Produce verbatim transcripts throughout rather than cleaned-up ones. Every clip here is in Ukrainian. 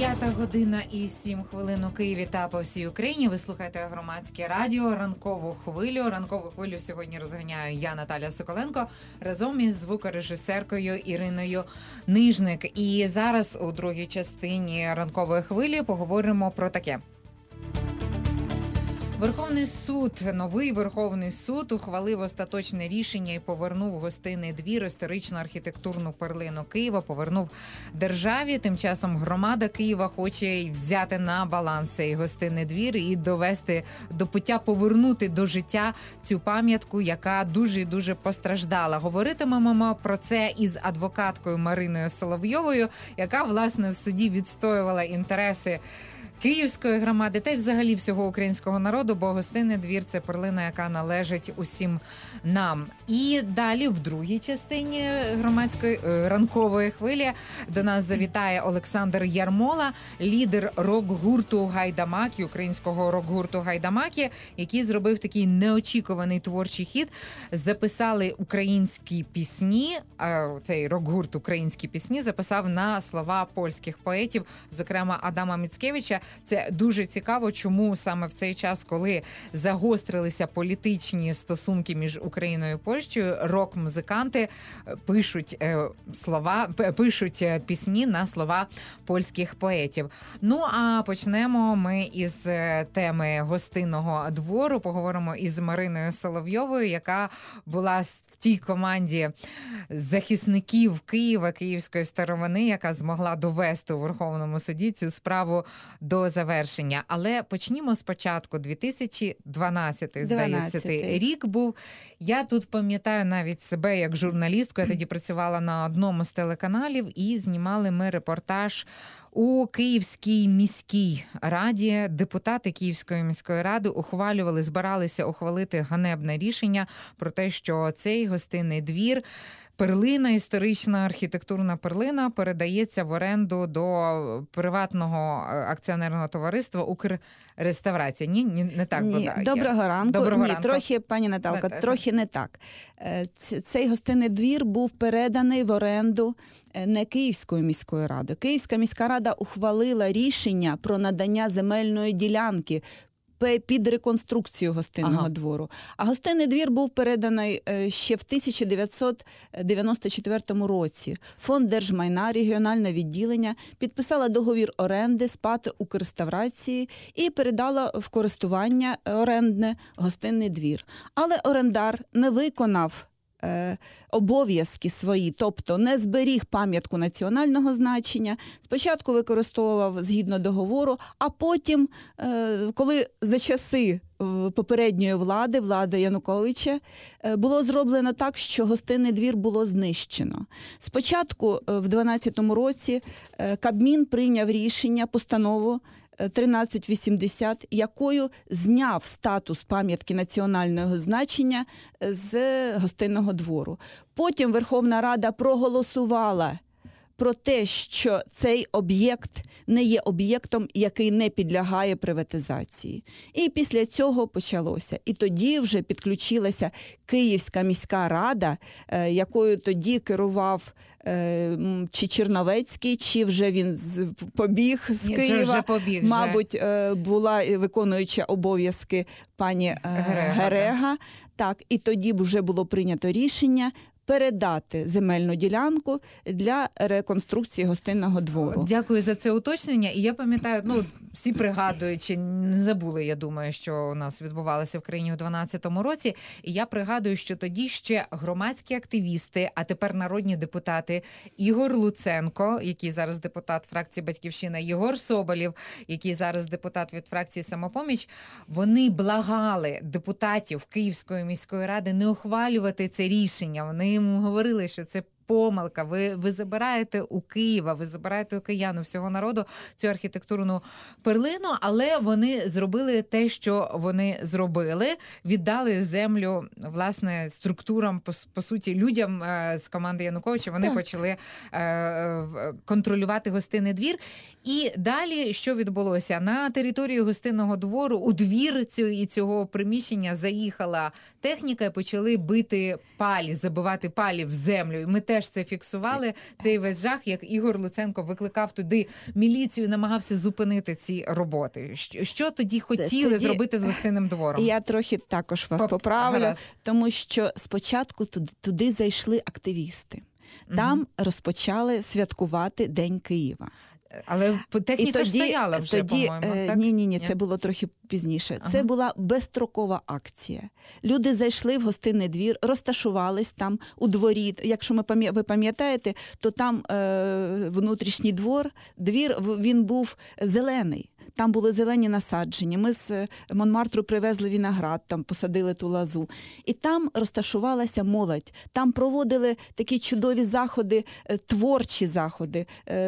П'ята година і сім хвилин у Києві та по всій Україні. Ви слухаєте Громадське радіо, ранкову хвилю. Ранкову хвилю сьогодні розганяю я, Наталя Соколенко, разом із звукорежисеркою Іриною Нижник. І зараз у другій частині ранкової хвилі поговоримо про таке. Верховний суд, новий Верховний суд ухвалив остаточне рішення і повернув Гостинний двір, історичну архітектурну перлину Києва, повернув державі. Тим часом громада Києва хоче взяти на баланс цей Гостинний двір і довести до пуття, повернути до життя цю пам'ятку, яка дуже і дуже постраждала. Говоритимемо про це із адвокаткою Мариною Соловйовою, яка, власне, в суді відстоювала інтереси Київської громади та й взагалі всього українського народу, бо Гостинний двір – це перлина, яка належить усім нам. І далі, в другій частині громадської е, ранкової хвилі, до нас завітає Олександр Ярмола, лідер рок-гурту «Гайдамаки», українського рок-гурту «Гайдамаки», який зробив такий неочікуваний творчий хід. Записали українські пісні, е, цей рок-гурт «Українські пісні» записав на слова польських поетів, зокрема Адама Міцкевича. Це дуже цікаво, чому саме в цей час, коли загострилися політичні стосунки між Україною і Польщею, рок-музиканти пишуть е, слова, пишуть пісні на слова польських поетів. Ну, а почнемо ми із теми Гостинного двору. Поговоримо із Мариною Соловйовою, яка була в тій команді захисників Києва, київської старовини, яка змогла довести у Верховному суді цю справу до завершення. Але почнімо спочатку. дві тисячі дванадцятий, здається, цей рік був. Я тут пам'ятаю навіть себе як журналістку. Я тоді працювала на одному з телеканалів і знімали ми репортаж у Київській міській раді. Депутати Київської міської ради ухвалювали, збиралися ухвалити ганебне рішення про те, що цей Гостинний двір, перлина, історична архітектурна перлина, передається в оренду до приватного акціонерного товариства «Укрреставрація». Ні, ні, не так Ні. буде. Доброго ранку. Доброго Ні, ранку. трохи, пані Наталка, Не, трохи не так. Цей Гостинний двір був переданий в оренду не Київською міською радою. Київська міська рада ухвалила рішення про надання земельної ділянки під реконструкцію Гостинного ага. двору. А Гостинний двір був переданий ще в тисяча дев'ятсот дев'яносто четвертому році. Фонд держмайна, регіональне відділення підписала договір оренди з ПАТ «Укрреставрації» і передала в користування орендне Гостинний двір. Але орендар не виконав Е, обов'язки свої, тобто не зберіг пам'ятку національного значення, спочатку використовував згідно договору, а потім, е, коли за часи попередньої влади, влади Януковича, було зроблено так, що Гостинний двір було знищено. Спочатку, в дванадцятому році, Кабмін прийняв рішення, постанову тринадцять вісімдесят, якою зняв статус пам'ятки національного значення з Гостинного двору. Потім Верховна Рада проголосувала про те, що цей об'єкт не є об'єктом, який не підлягає приватизації. І після цього почалося. І тоді вже підключилася Київська міська рада, якою тоді керував чи Черновецький, чи вже він побіг з Ні, Києва. вже побіг, Мабуть, вже. була виконуюча обов'язки пані Герега. Герега. Так, і тоді вже було прийнято рішення передати земельну ділянку для реконструкції Гостинного двору. Дякую за це уточнення. І я пам'ятаю, ну, всі пригадують, чи не забули, я думаю, що у нас відбувалося в країні у дванадцятому році. І я пригадую, що тоді ще громадські активісти, а тепер народні депутати Ігор Луценко, який зараз депутат фракції «Батьківщина», Єгор Соболєв, який зараз депутат від фракції «Самопоміч», вони благали депутатів Київської міської ради не ухвалювати це рішення. Вони їм говорили, що це помилка, ви, ви забираєте у Києва, ви забираєте у киян, у всього народу цю архітектурну перлину, але вони зробили те, що вони зробили, віддали землю, власне, структурам, по, по суті, людям е, з команди Януковича, вони так. почали е, контролювати Гостинний двір. І далі, що відбулося? На території Гостинного двору у двір цього, цього приміщення заїхала техніка і почали бити палі, забивати палі в землю. І ми теж теж це фіксували, цей весь жах, як Ігор Луценко викликав туди міліцію, намагався зупинити ці роботи. Що, що тоді хотіли тоді... зробити з гостинним двором? Я трохи також вас Поп... поправлю, Гаразд. Тому що спочатку туди, туди зайшли активісти. Там угу. розпочали святкувати День Києва. Але техніка тоді, ж стояла вже, тоді, по-моєму, так? Ні, ні, ні, це було трохи пізніше. Ага. Це була безстрокова акція. Люди зайшли в гостинний двір, розташувались там у дворі. Якщо ми пам'я... ви пам'ятаєте, то там е... внутрішній двор, двір, він був зелений. Там були зелені насадження. Ми з Монмартру привезли виноград, там посадили ту лозу. І там розташувалася молодь. Там проводили такі чудові заходи, творчі заходи,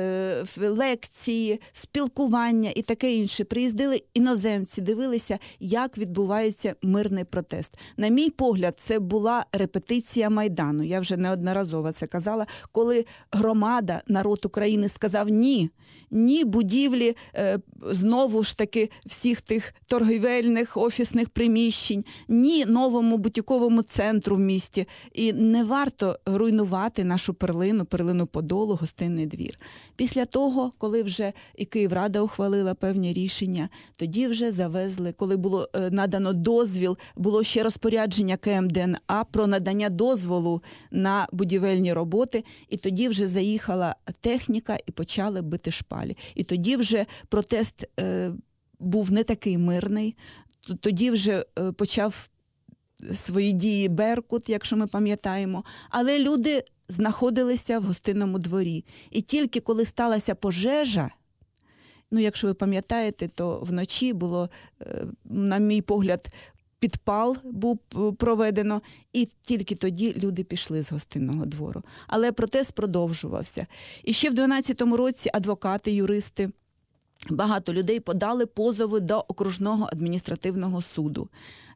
лекції, спілкування і таке інше. Приїздили іноземці, дивилися, як відбувається мирний протест. На мій погляд, це була репетиція Майдану. Я вже неодноразово це казала. Коли громада, народ України сказав «ні», ні будівлі, знову ж таки, всіх тих торгівельних, офісних приміщень, ні новому бутіковому центру в місті. І не варто руйнувати нашу перлину, перлину Подолу, гостинний двір. Після того, коли вже і Київрада ухвалила певні рішення, тоді вже завезли, коли було надано дозвіл, було ще розпорядження Ке Ем Де Ен А про надання дозволу на будівельні роботи, і тоді вже заїхала техніка і почали бити шпалі. І тоді вже протест е, був не такий мирний, тоді вже е, почав свої дії Беркут, якщо ми пам'ятаємо, але люди знаходилися в гостинному дворі. І тільки коли сталася пожежа, ну, якщо ви пам'ятаєте, то вночі було, е, на мій погляд, підпал був проведено, і тільки тоді люди пішли з гостинного двору. Але протест продовжувався. І ще в дванадцятому році адвокати, юристи, багато людей подали позови до окружного адміністративного суду.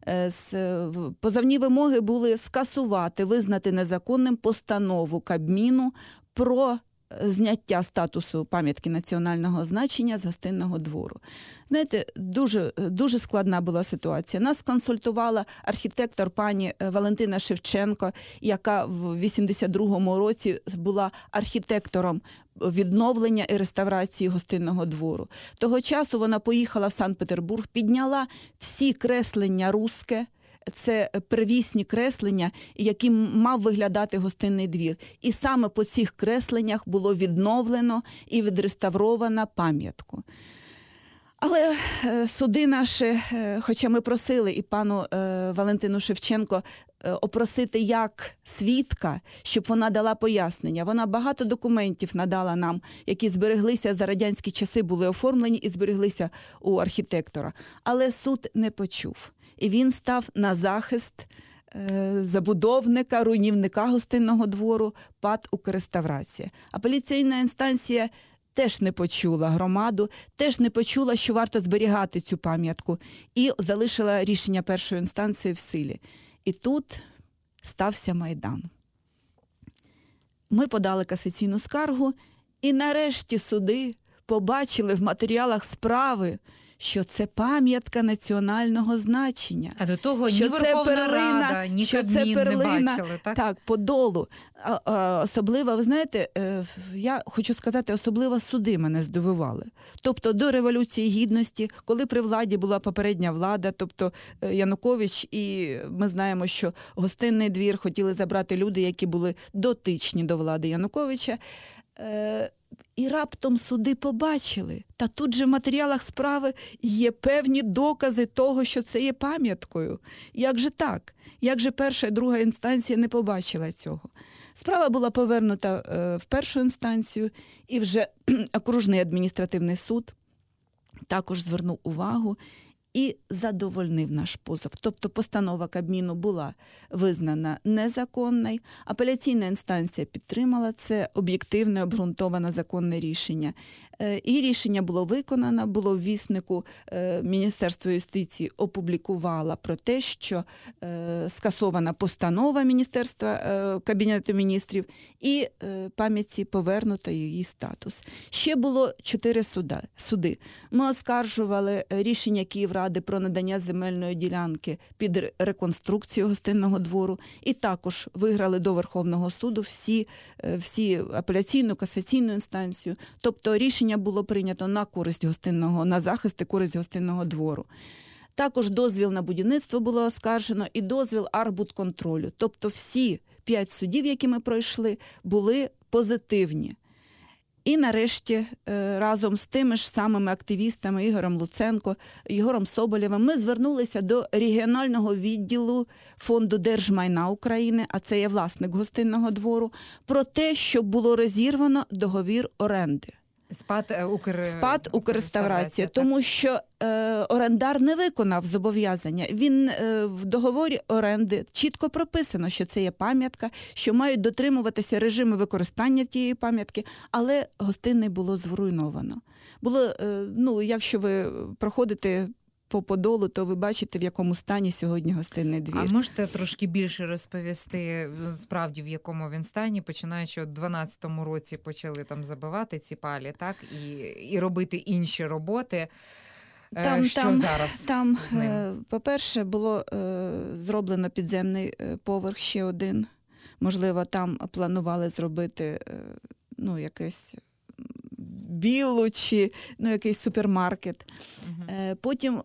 Позовні вимоги були скасувати, визнати незаконним постанову Кабміну про зняття статусу пам'ятки національного значення з гостинного двору. Знаєте, дуже, дуже складна була ситуація. Нас консультувала архітектор пані Валентина Шевченко, яка в вісімдесят другому році була архітектором відновлення і реставрації гостинного двору. Того часу вона поїхала в Санкт-Петербург, підняла всі креслення руське, це первісні креслення, яким мав виглядати гостинний двір. І саме по цих кресленнях було відновлено і відреставровано пам'ятку. Але е, суди наші, е, хоча ми просили і пану е, Валентину Шевченко е, опросити як свідка, щоб вона дала пояснення. Вона багато документів надала нам, які збереглися за радянські часи, були оформлені і збереглися у архітектора. Але суд не почув. І він став на захист е, забудовника, руйнівника гостинного двору ПАТ «Укрреставрація». Апеляційна інстанція теж не почула громаду, теж не почула, що варто зберігати цю пам'ятку, і залишила рішення першої інстанції в силі. І тут стався Майдан. Ми подали касаційну скаргу, і нарешті суди побачили в матеріалах справи, що це пам'ятка національного значення. А до того ні Верховна перлина, Рада, ні Кабмін не бачили, так? Так, Подолу. А, а, особливо, ви знаєте, е, я хочу сказати, особливо суди мене здивували. Тобто до Революції Гідності, коли при владі була попередня влада, тобто е, Янукович, і ми знаємо, що гостинний двір хотіли забрати люди, які були дотичні до влади Януковича, е, і раптом суди побачили, та тут же в матеріалах справи є певні докази того, що це є пам'яткою. Як же так? Як же перша і друга інстанція не побачила цього? Справа була повернута е, в першу інстанцію, і вже окружний адміністративний суд також звернув увагу і задовольнив наш позов. Тобто постанова Кабміну була визнана незаконною, апеляційна інстанція підтримала це об'єктивне, обґрунтоване законне рішення. І рішення було виконано, було в віснику, Міністерство юстиції опублікувало про те, що скасована постанова Міністерства Кабінету міністрів і пам'ятці повернуто її статус. Ще було чотири суди. Ми оскаржували рішення Київради ради про надання земельної ділянки під реконструкцію гостинного двору. І також виграли до Верховного суду всі, всі апеляційну, касаційну інстанцію. Тобто рішення було прийнято на користь гостинного, на захист і користь гостинного двору. Також дозвіл на будівництво було оскаржено і дозвіл архбудконтролю. Тобто всі п'ять судів, які ми пройшли, були позитивні. І нарешті разом з тими ж самими активістами Ігорем Луценко, Єгором Соболєвим ми звернулися до регіонального відділу Фонду держмайна України, а це є власник гостинного двору, про те, щоб було розірвано договір оренди. СПАД Укр... СПАД Укрреставрація, тому що е, орендар не виконав зобов'язання. Він е, в договорі оренди чітко прописано, що це є пам'ятка, що мають дотримуватися режими використання тієї пам'ятки, але гостинний було зруйновано. Було, е, ну, якщо ви проходите по Подолу, то ви бачите, в якому стані сьогодні гостинний двір. А можете трошки більше розповісти, справді, в якому він стані, починаючи от дванадцятому році почали там забивати ці палі, так, і, і робити інші роботи. Там, що там, зараз там, з ним? По-перше, було е, зроблено підземний поверх ще один. Можливо, там планували зробити е, ну, якесь білу чи ну, якийсь супермаркет. Uh-huh. Потім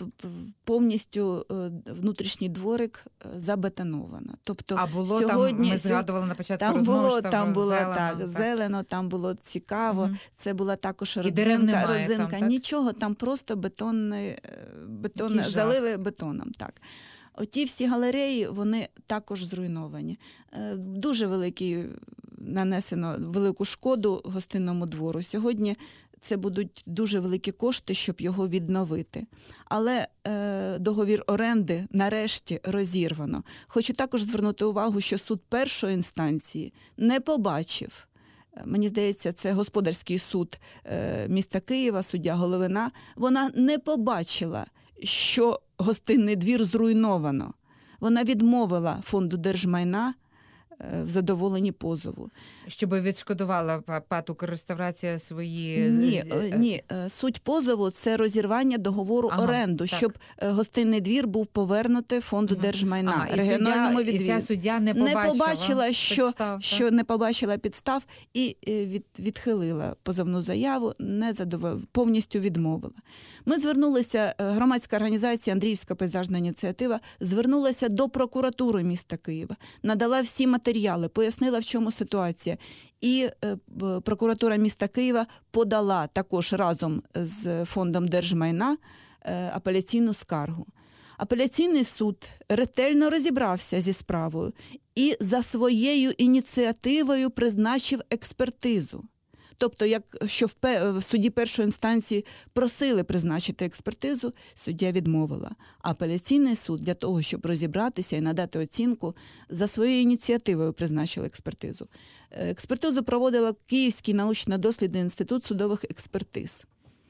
повністю внутрішній дворик забетоновано. Тобто, а було сьогодні, там, ми згадували на початку там розмови, було, що там було зелено, так, так, зелено, там було цікаво. Uh-huh. Це була також родзинка. родзинка. Там, Нічого, там просто бетонне, бетонне залили бетоном. Так. Оті всі галереї, вони також зруйновані. Дуже великий, нанесено велику шкоду гостинному двору. Сьогодні це будуть дуже великі кошти, щоб його відновити. Але е, договір оренди нарешті розірвано. Хочу також звернути увагу, що суд першої інстанції не побачив, мені здається, це господарський суд е, міста Києва, суддя Головина, вона не побачила, що гостинний двір зруйновано. Вона відмовила Фонду держмайна в задоволенні позову. Щоб відшкодувала ПАТ «Укрреставрація» свої... Ні, ні, суть позову – це розірвання договору ага, оренду, так. щоб гостинний двір був повернутий Фонду ага. держмайна, ага, регіональному суддя, відділу. І ця суддя не побачила, не побачила що, підстав, що не побачила підстав і від, відхилила позовну заяву, не задовол... повністю відмовила. Ми звернулися, громадська організація «Андріївська пейзажна ініціатива» звернулася до прокуратури міста Києва, надала всі матеріали, пояснила, в чому ситуація. І е, прокуратура міста Києва подала також разом з Фондом держмайна е, апеляційну скаргу. Апеляційний суд ретельно розібрався зі справою і за своєю ініціативою призначив експертизу. Тобто, якщо в суді першої інстанції просили призначити експертизу, суддя відмовила. А апеляційний суд для того, щоб розібратися і надати оцінку, за своєю ініціативою призначив експертизу. Експертизу проводила Київський научно-дослідний інститут судових експертиз.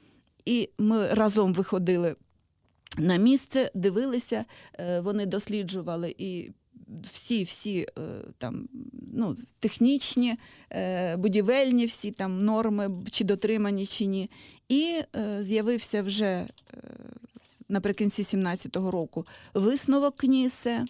І ми разом виходили на місце, дивилися, вони досліджували і всі-всі там, ну, технічні, будівельні всі там норми, чи дотримані, чи ні. І з'явився вже наприкінці сімнадцятого року висновок КНІСЕ,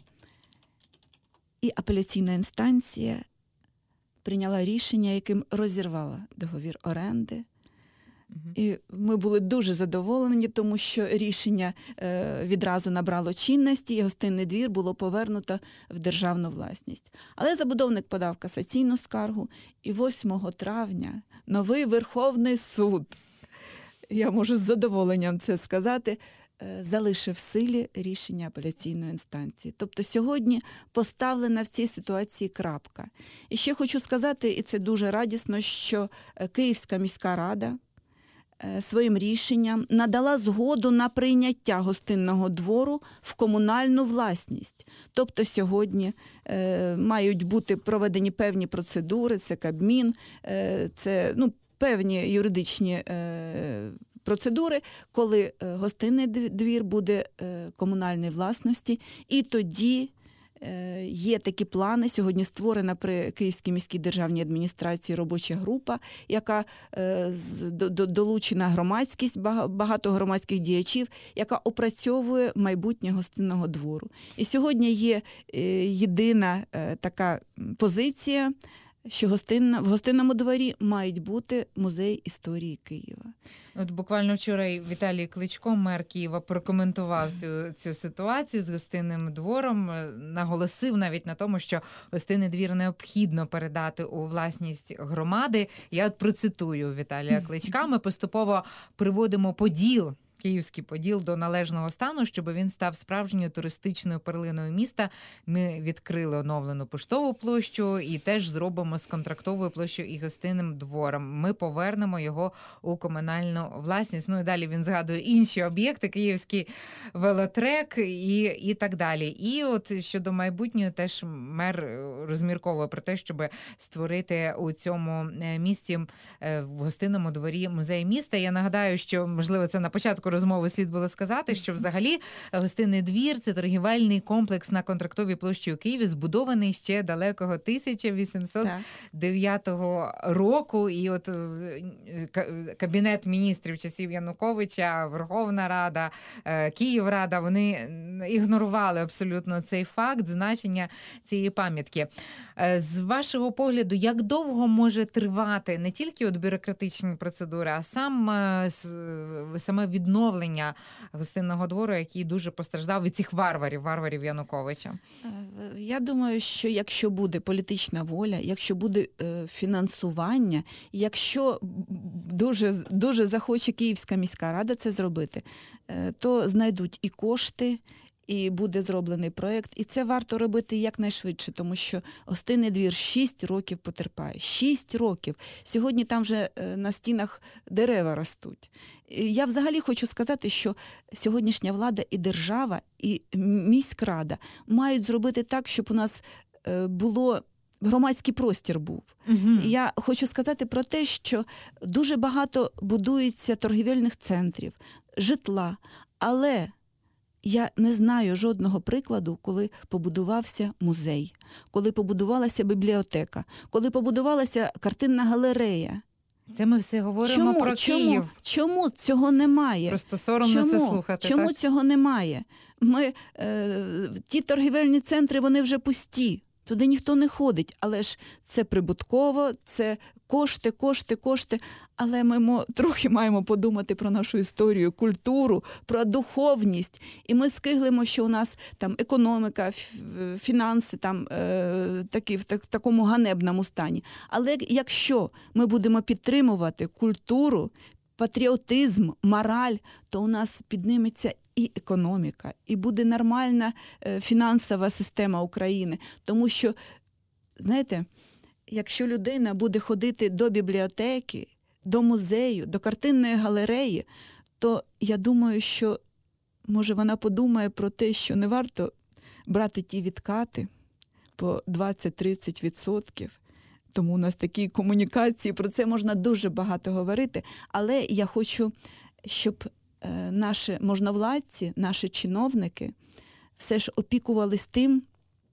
і апеляційна інстанція прийняла рішення, яким розірвала договір оренди. І ми були дуже задоволені, тому що рішення е, відразу набрало чинності, і гостинний двір було повернуто в державну власність. Але забудовник подав касаційну скаргу, і восьмого травня новий Верховний суд, я можу з задоволенням це сказати, е, залишив в силі рішення апеляційної інстанції. Тобто сьогодні поставлена в цій ситуації крапка. І ще хочу сказати, і це дуже радісно, що Київська міська рада своїм рішенням надала згоду на прийняття гостинного двору в комунальну власність. Тобто сьогодні е, мають бути проведені певні процедури, це Кабмін, е, це ну, певні юридичні е, процедури, коли гостинний двір буде е, комунальної власності, і тоді Е, Є такі плани. Сьогодні створена при Київській міській державній адміністрації робоча група, яка е, з, до, до, долучена громадськість, багато громадських діячів, яка опрацьовує майбутнє гостинного двору. І сьогодні є е, єдина е, така позиція, що гостинна, в гостинному дворі мають бути музей історії Києва. От буквально вчора Віталій Кличко, мер Києва, прокоментував цю, цю ситуацію з гостинним двором, наголосив навіть на тому, що гостинний двір необхідно передати у власність громади. Я от процитую Віталія Кличка: ми поступово приводимо Поділ, Київський Поділ, до належного стану, щоб він став справжньою туристичною перлиною міста. Ми відкрили оновлену поштову площу і теж зробимо з контрактовою площею і гостинним двором. Ми повернемо його у комунальну власність. Ну і далі він згадує інші об'єкти, Київський велотрек і, і так далі. І от щодо майбутнього теж мер розмірковує про те, щоб створити у цьому місті в гостинному дворі музей міста. Я нагадаю, що, можливо, це на початку розмови слід було сказати, що взагалі гостинний двір – це торгівельний комплекс на Контрактовій площі у Києві, збудований ще далекого тисяча вісімсот дев'ятого року. І от Кабінет міністрів часів Януковича, Верховна Рада, Київрада, вони ігнорували абсолютно цей факт, значення цієї пам'ятки. З вашого погляду, як довго може тривати не тільки от бюрократичні процедури, а сам саме відновлення гостинного двору, який дуже постраждав від цих варварів, варварів Януковича? Я думаю, що якщо буде політична воля, якщо буде е, фінансування, якщо дуже, дуже захоче Київська міська рада це зробити, е, то знайдуть і кошти, і буде зроблений проєкт. І це варто робити якнайшвидше, тому що гостинний двір шість років потерпає. Шість років. Сьогодні там вже на стінах дерева ростуть. Я взагалі хочу сказати, що сьогоднішня влада і держава, і міськрада мають зробити так, щоб у нас було громадський простір був. Угу. Я хочу сказати про те, що дуже багато будується торгівельних центрів, житла, але я не знаю жодного прикладу, коли побудувався музей, коли побудувалася бібліотека, коли побудувалася картинна галерея. Це ми все говоримо чому, про чому, Київ. Чому цього немає? Просто соромно чому? це слухати. Чому так? цього немає? Ми, е, ті торгівельні центри, вони вже пусті. Туди ніхто не ходить, але ж це прибутково, це кошти, кошти, кошти. Але ми мо, трохи маємо подумати про нашу історію, культуру, про духовність. І ми скиглимо, що у нас там економіка, фінанси там, е, такі, в так, такому ганебному стані. Але якщо ми будемо підтримувати культуру, патріотизм, мораль, то у нас підніметься і економіка, і буде нормальна е, фінансова система України. Тому що, знаєте, якщо людина буде ходити до бібліотеки, до музею, до картинної галереї, то я думаю, що, може, вона подумає про те, що не варто брати ті відкати по двадцять-тридцять відсотків. Тому у нас такі комунікації, про це можна дуже багато говорити. Але я хочу, щоб наші можновладці, наші чиновники все ж опікувались тим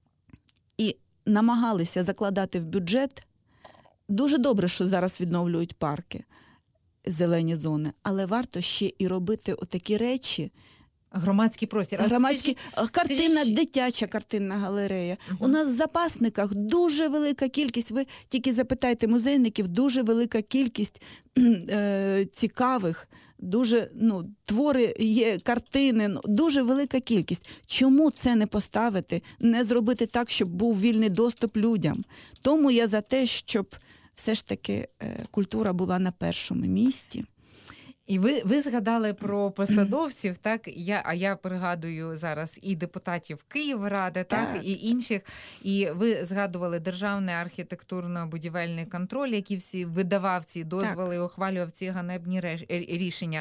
і намагалися закладати в бюджет. Дуже добре, що зараз відновлюють парки, зелені зони, але варто ще і робити отакі речі. Громадський простір. Громадський, скажіть, картина, скажіть... дитяча картинна галерея. Угу. У нас в запасниках дуже велика кількість, ви тільки запитайте музейників, дуже велика кількість е, цікавих, дуже, ну, твори є, картини, ну, дуже велика кількість. Чому це не поставити, не зробити так, щоб був вільний доступ людям? Тому я за те, щоб все ж таки е, культура була на першому місці. І ви, ви згадали про посадовців, так? Я, а я пригадую зараз і депутатів Київради, так? так, і інших. І ви згадували Державний архітектурно-будівельний контроль, який всі видавав ці дозволи і ухвалював ці ганебні рішення.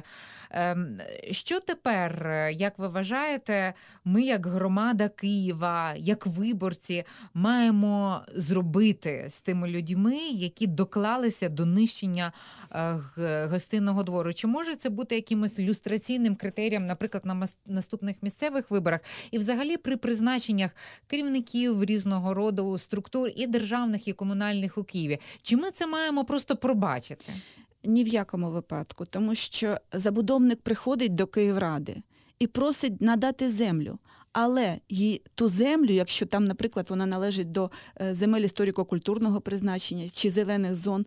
Що тепер, як ви вважаєте, ми як громада Києва, як виборці, маємо зробити з тими людьми, які доклалися до нищення гостинного двору? Чи може це бути якимось люстраційним критерієм, наприклад, на мас- наступних місцевих виборах і взагалі при призначеннях керівників різного роду структур і державних, і комунальних у Києві? Чи ми це маємо просто пробачити? Ні в якому випадку, тому що забудовник приходить до Київради і просить надати землю. Але їй ту землю, якщо там, наприклад, вона належить до е, земель історико-культурного призначення чи зелених зон,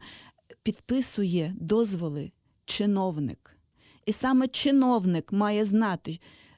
підписує дозволи чиновник. І саме чиновник має знати,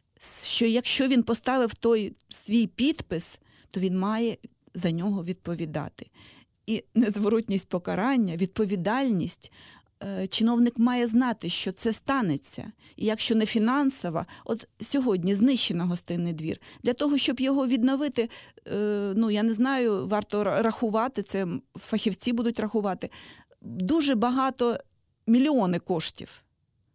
що якщо він поставив той свій підпис, то він має за нього відповідати. І незворотність покарання, відповідальність, чиновник має знати, що це станеться. І якщо не фінансова, от сьогодні знищено гостинний двір. Для того, щоб його відновити, ну, я не знаю, варто рахувати, це фахівці будуть рахувати, дуже багато, мільйони коштів,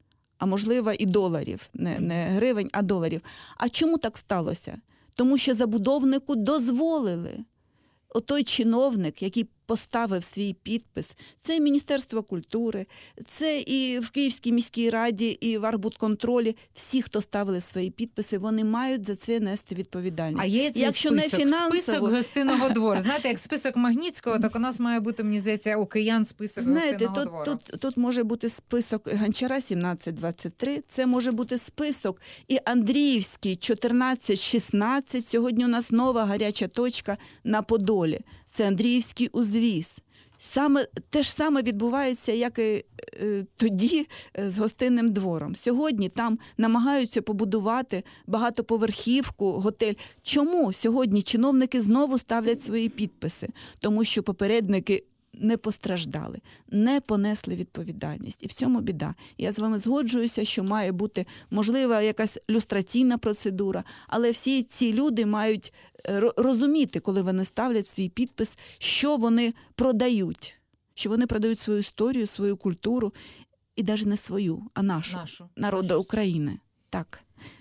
а можливо і доларів, не, не гривень, а доларів. А чому так сталося? Тому що забудовнику дозволили. Отой чиновник, який поставив свій підпис, це і Міністерство культури, це і в Київській міській раді, і в Архбудконтролі. Всі, хто ставили свої підписи, вони мають за це нести відповідальність. А є цей Якщо список, не фінансово... список гостинного двору. Знаєте, як список Магнітського, так у нас має бути, мені здається, у киян список Знаєте, гостинного тут, двору. тут, тут може бути список Гончара сімнадцять двадцять три, це може бути список і Андріївський чотирнадцять шістнадцять. Сьогодні у нас нова гаряча точка на Подолі. Це Андріївський узвіз. Саме, те ж саме відбувається, як і е, тоді е, з гостинним двором. Сьогодні там намагаються побудувати багатоповерхівку, готель. Чому сьогодні чиновники знову ставлять свої підписи? Тому що попередники не постраждали, не понесли відповідальність. І в цьому біда. Я з вами згоджуюся, що має бути, можливо, якась люстраційна процедура, але всі ці люди мають розуміти, коли вони ставлять свій підпис, що вони продають. Що вони продають свою історію, свою культуру, і навіть не свою, а нашу, нашу. народу нашу. України. Так.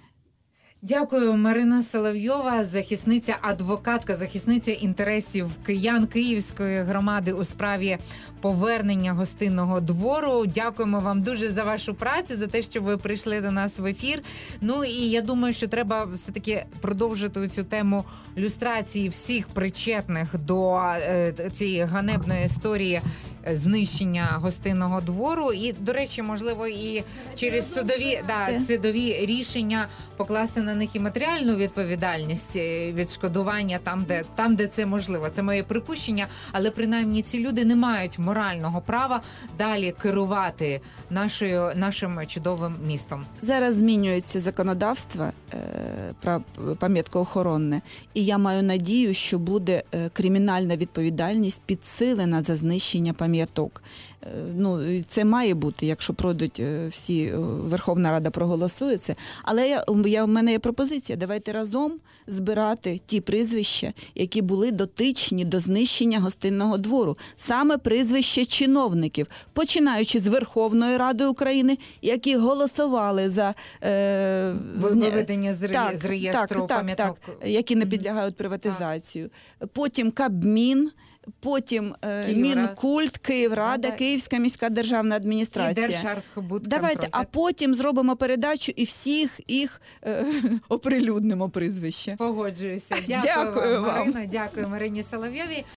Дякую, Марина Соловйова, захисниця, адвокатка, захисниця інтересів киян Київської громади у справі повернення гостинного двору. Дякуємо вам дуже за вашу працю, за те, що ви прийшли до нас в ефір. Ну і я думаю, що треба все-таки продовжити цю тему люстрації всіх причетних до е, цієї ганебної історії знищення гостинного двору. І, до речі, можливо, і через судові, да, судові рішення покласти на них і матеріальну відповідальність, відшкодування там, де, там, де це можливо. Це моє припущення, але принаймні ці люди не мають морального права далі керувати нашою, нашим чудовим містом. Зараз змінюється законодавство е, про пам'яткоохоронне, і я маю надію, що буде е, кримінальна відповідальність підсилена за знищення пам'яток. Е, ну, це має бути, якщо пройдуть е, всі, Верховна Рада проголосує це. Але я, я, в мене є пропозиція, давайте разом збирати ті прізвища, які були дотичні до знищення гостинного двору. Саме прізвища чиновників, починаючи з Верховної Ради України, які голосували за е, виведення з, так, з реєстру так, пам'яток. Так, так, які не підлягають приватизацію. Так. Потім Кабмін, потім е, Мінкульт, Київрада, Рада. Київська міська державна адміністрація. І Держархбудконтроль. Давайте, а потім зробимо передачу і всіх їх е, оприлюднимо прізвище. Погоджуюся. Дякую, Дякую вам, вам. Марино. Дякую Марині Соловйовій.